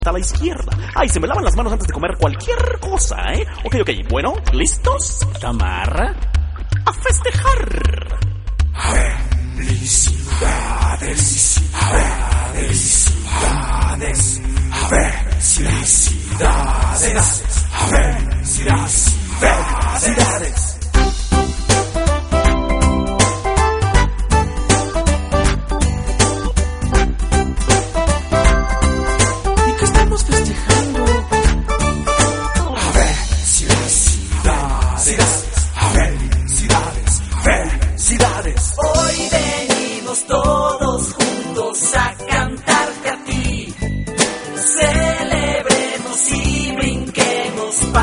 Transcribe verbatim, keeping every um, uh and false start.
a la izquierda. Ay, se me lavan las manos antes de comer cualquier cosa, ¿eh? Ok, ok, bueno, ¿listos? Tamarra, a festejar. Felicidades.